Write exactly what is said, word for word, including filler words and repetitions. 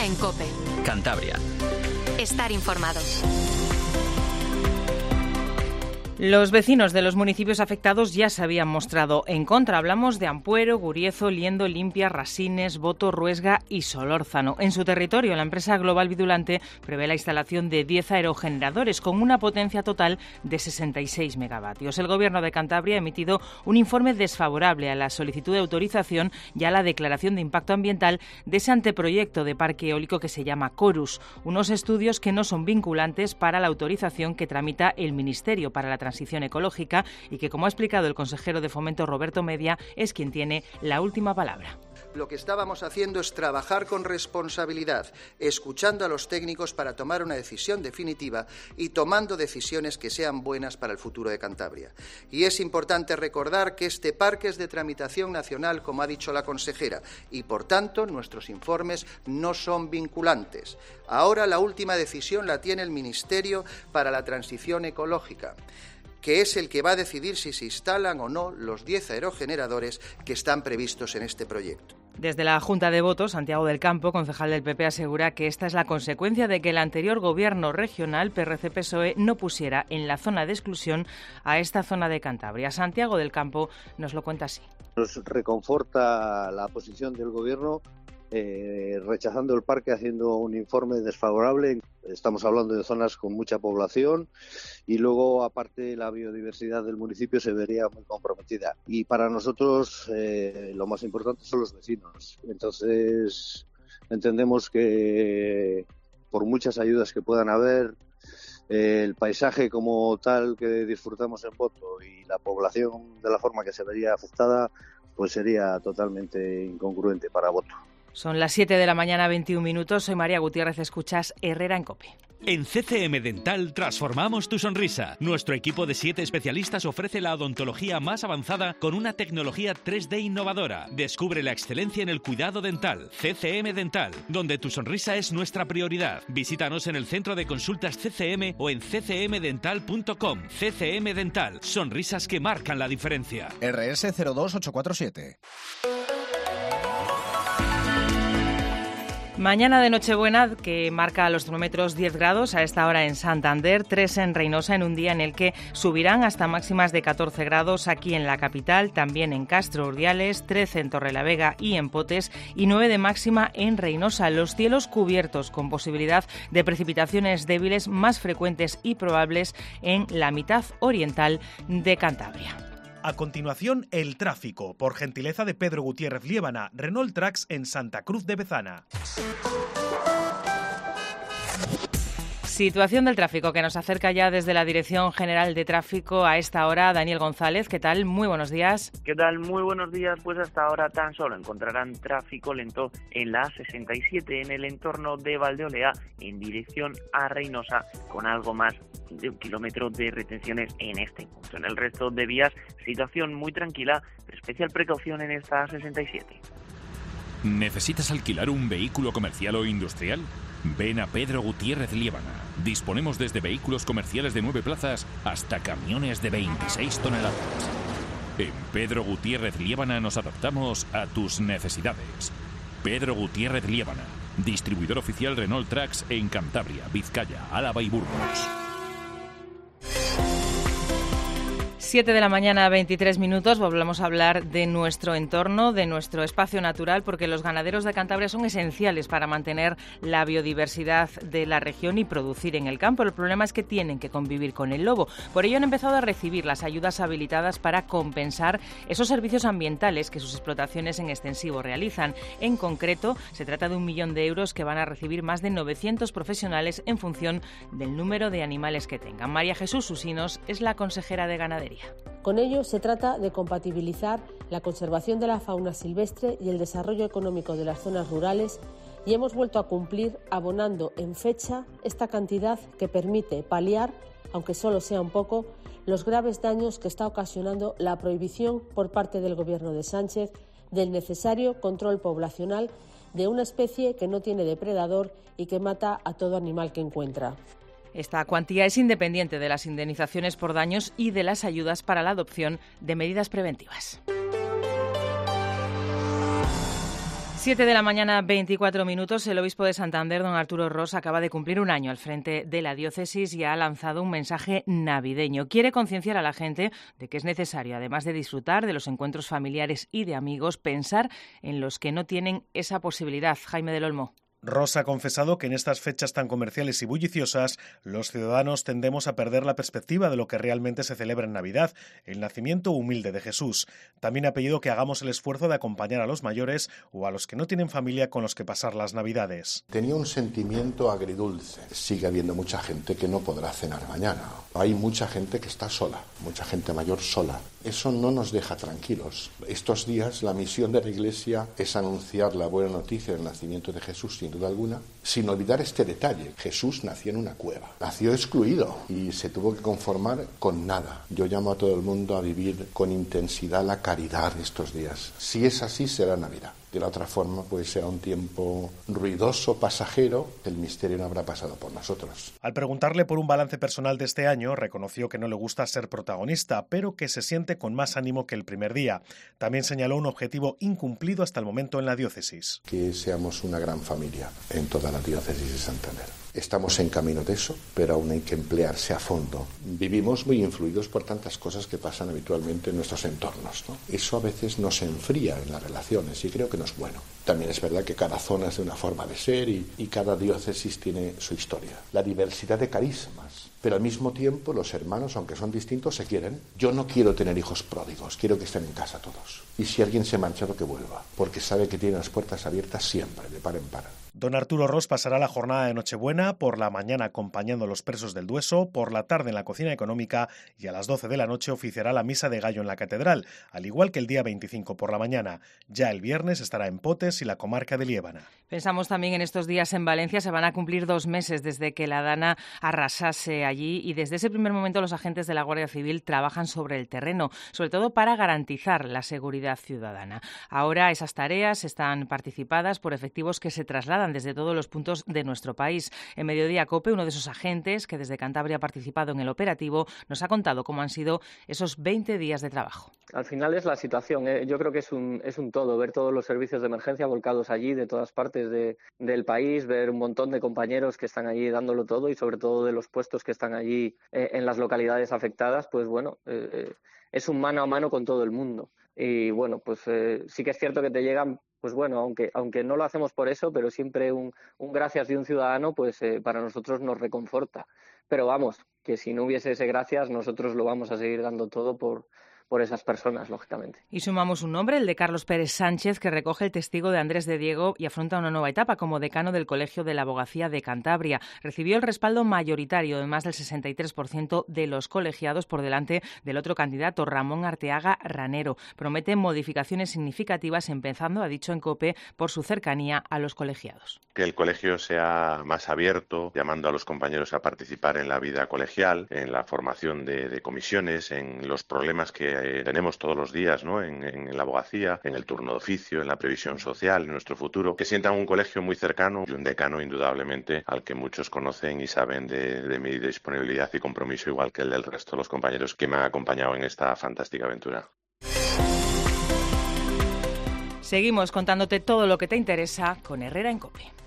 Herrera en COPE. Cantabria. Estar informado. Los vecinos de los municipios afectados ya se habían mostrado en contra. Hablamos de Ampuero, Guriezo, Liendo, Limpia, Rasines, Boto, Ruesga y Solórzano. En su territorio, la empresa Global Vidulante prevé la instalación de diez aerogeneradores con una potencia total de sesenta y seis megavatios. El Gobierno de Cantabria ha emitido un informe desfavorable a la solicitud de autorización y a la declaración de impacto ambiental de ese anteproyecto de parque eólico que se llama Corus, unos estudios que no son vinculantes para la autorización que tramita el Ministerio para la Transición Ecológica y que, como ha explicado el consejero de Fomento Roberto Media, es quien tiene la última palabra. Lo que estábamos haciendo es trabajar con responsabilidad, escuchando a los técnicos para tomar una decisión definitiva y tomando decisiones que sean buenas para el futuro de Cantabria. Y es importante recordar que este parque es de tramitación nacional, como ha dicho la consejera, y por tanto nuestros informes no son vinculantes. Ahora la última decisión la tiene el Ministerio para la Transición Ecológica, que es el que va a decidir si se instalan o no los diez aerogeneradores que están previstos en este proyecto. Desde la Junta de Votos, Santiago del Campo, concejal del P P, asegura que esta es la consecuencia de que el anterior gobierno regional, P R C P S O E, no pusiera en la zona de exclusión a esta zona de Cantabria. Santiago del Campo nos lo cuenta así. Nos reconforta la posición del gobierno, eh, rechazando el parque, haciendo un informe desfavorable. Estamos hablando de zonas con mucha población y luego, aparte, la biodiversidad del municipio se vería muy comprometida. Y para nosotros eh, lo más importante son los vecinos. Entonces, entendemos que por muchas ayudas que puedan haber, eh, el paisaje como tal que disfrutamos en Boto y la población de la forma que se vería afectada, pues sería totalmente incongruente para Boto. Son las siete de la mañana, veintiún minutos. Soy María Gutiérrez, escuchas Herrera en COPE. En C C M Dental transformamos tu sonrisa. Nuestro equipo de siete especialistas ofrece la odontología más avanzada con una tecnología tres D innovadora. Descubre la excelencia en el cuidado dental. C C M Dental, donde tu sonrisa es nuestra prioridad. Visítanos en el centro de consultas C C M o en c c m dental punto com. C C M Dental, sonrisas que marcan la diferencia. R S cero dos ocho cuatro siete. Mañana de Nochebuena, que marca a los termómetros diez grados a esta hora en Santander, tres en Reinosa, en un día en el que subirán hasta máximas de catorce grados aquí en la capital, también en Castro Urdiales, trece en Torrelavega y en Potes y nueve de máxima en Reinosa. Los cielos cubiertos con posibilidad de precipitaciones débiles más frecuentes y probables en la mitad oriental de Cantabria. A continuación, el tráfico, por gentileza de Pedro Gutiérrez Liébana, Renault Trax en Santa Cruz de Bezana. Situación del tráfico que nos acerca ya desde la Dirección General de Tráfico a esta hora. Daniel González, ¿qué tal? Muy buenos días. ¿Qué tal? Muy buenos días. Pues hasta ahora tan solo encontrarán tráfico lento en la A sesenta y siete en el entorno de Valdeolea en dirección a Reinosa, con algo más de un kilómetro de retenciones en este punto. En el resto de vías, situación muy tranquila, pero especial precaución en esta A sesenta y siete. ¿Necesitas alquilar un vehículo comercial o industrial? Ven a Pedro Gutiérrez Liébana. Disponemos desde vehículos comerciales de nueve plazas hasta camiones de veintiséis toneladas. En Pedro Gutiérrez Liébana nos adaptamos a tus necesidades. Pedro Gutiérrez Liébana, distribuidor oficial Renault Trax en Cantabria, Vizcaya, Álava y Burgos. siete de la mañana, veintitrés minutos, volvemos a hablar de nuestro entorno, de nuestro espacio natural, porque los ganaderos de Cantabria son esenciales para mantener la biodiversidad de la región y producir en el campo. El problema es que tienen que convivir con el lobo. Por ello han empezado a recibir las ayudas habilitadas para compensar esos servicios ambientales que sus explotaciones en extensivo realizan. En concreto, se trata de un millón de euros que van a recibir más de novecientos profesionales en función del número de animales que tengan. María Jesús Usinos es la consejera de Ganadería. Con ello se trata de compatibilizar la conservación de la fauna silvestre y el desarrollo económico de las zonas rurales, y hemos vuelto a cumplir abonando en fecha esta cantidad que permite paliar, aunque solo sea un poco, los graves daños que está ocasionando la prohibición por parte del Gobierno de Sánchez del necesario control poblacional de una especie que no tiene depredador y que mata a todo animal que encuentra. Esta cuantía es independiente de las indemnizaciones por daños y de las ayudas para la adopción de medidas preventivas. siete de la mañana, veinticuatro minutos. El obispo de Santander, don Arturo Ros, acaba de cumplir un año al frente de la diócesis y ha lanzado un mensaje navideño. Quiere concienciar a la gente de que es necesario, además de disfrutar de los encuentros familiares y de amigos, pensar en los que no tienen esa posibilidad. Jaime del Olmo. Ros ha confesado que en estas fechas tan comerciales y bulliciosas los ciudadanos tendemos a perder la perspectiva de lo que realmente se celebra en Navidad, el nacimiento humilde de Jesús. También ha pedido que hagamos el esfuerzo de acompañar a los mayores o a los que no tienen familia con los que pasar las Navidades. Tenía un sentimiento agridulce. Sigue habiendo mucha gente que no podrá cenar mañana. Hay mucha gente que está sola, mucha gente mayor sola. Eso no nos deja tranquilos. Estos días la misión de la Iglesia es anunciar la buena noticia del nacimiento de Jesús, sin duda alguna, sin olvidar este detalle. Jesús nació en una cueva, nació excluido y se tuvo que conformar con nada. Yo llamo a todo el mundo a vivir con intensidad la caridad estos días. Si es así, será Navidad. De la otra forma, pues será un tiempo ruidoso, pasajero, el misterio no habrá pasado por nosotros. Al preguntarle por un balance personal de este año, reconoció que no le gusta ser protagonista, pero que se siente con más ánimo que el primer día. También señaló un objetivo incumplido hasta el momento en la diócesis. Que seamos una gran familia en toda la diócesis de Santander. Estamos en camino de eso, pero aún hay que emplearse a fondo. Vivimos muy influidos por tantas cosas que pasan habitualmente en nuestros entornos, ¿no? Eso a veces nos enfría en las relaciones y creo que no es bueno. También es verdad que cada zona es de una forma de ser y, y cada diócesis tiene su historia. La diversidad de carismas. Pero al mismo tiempo los hermanos, aunque son distintos, se quieren. Yo no quiero tener hijos pródigos, quiero que estén en casa todos. Y si alguien se ha marchado, que vuelva, porque sabe que tiene las puertas abiertas siempre, de par en par. Don Arturo Ros pasará la jornada de Nochebuena, por la mañana acompañando a los presos del Dueso, por la tarde en la cocina económica y a las doce de la noche oficiará la misa de gallo en la catedral, al igual que el día veinticinco por la mañana. Ya el viernes estará en Potes y la comarca de Liébana. Pensamos también en estos días en Valencia, se van a cumplir dos meses desde que la Dana arrasase allí y desde ese primer momento los agentes de la Guardia Civil trabajan sobre el terreno, sobre todo para garantizar la seguridad ciudadana. Ahora esas tareas están participadas por efectivos que se trasladan desde todos los puntos de nuestro país. En Mediodía COPE, uno de esos agentes que desde Cantabria ha participado en el operativo, nos ha contado cómo han sido esos veinte días de trabajo. Al final es la situación, ¿eh? Yo creo que es un, es un todo, ver todos los servicios de emergencia volcados allí de todas partes de, del país, ver un montón de compañeros que están allí dándolo todo y sobre todo de los puestos que están allí eh, en las localidades afectadas, pues bueno, eh, es un mano a mano con todo el mundo. Y bueno, pues eh, sí que es cierto que te llegan, pues bueno, aunque aunque no lo hacemos por eso, pero siempre un, un gracias de un ciudadano, pues eh, para nosotros nos reconforta. Pero vamos, que si no hubiese ese gracias, nosotros lo vamos a seguir dando todo por... por esas personas, lógicamente. Y sumamos un nombre, el de Carlos Pérez Sánchez, que recoge el testigo de Andrés de Diego y afronta una nueva etapa como decano del Colegio de la Abogacía de Cantabria. Recibió el respaldo mayoritario de más del sesenta y tres por ciento de los colegiados por delante del otro candidato, Ramón Arteaga Ranero. Promete modificaciones significativas, empezando, ha dicho en COPE, por su cercanía a los colegiados. Que el colegio sea más abierto, llamando a los compañeros a participar en la vida colegial, en la formación de, de comisiones, en los problemas que Eh, tenemos todos los días, ¿no? En, en la abogacía, en el turno de oficio, en la previsión social, en nuestro futuro, que sientan un colegio muy cercano y un decano indudablemente al que muchos conocen y saben de, de mi disponibilidad y compromiso, igual que el del resto de los compañeros que me han acompañado en esta fantástica aventura. Seguimos contándote todo lo que te interesa con Herrera en COPE.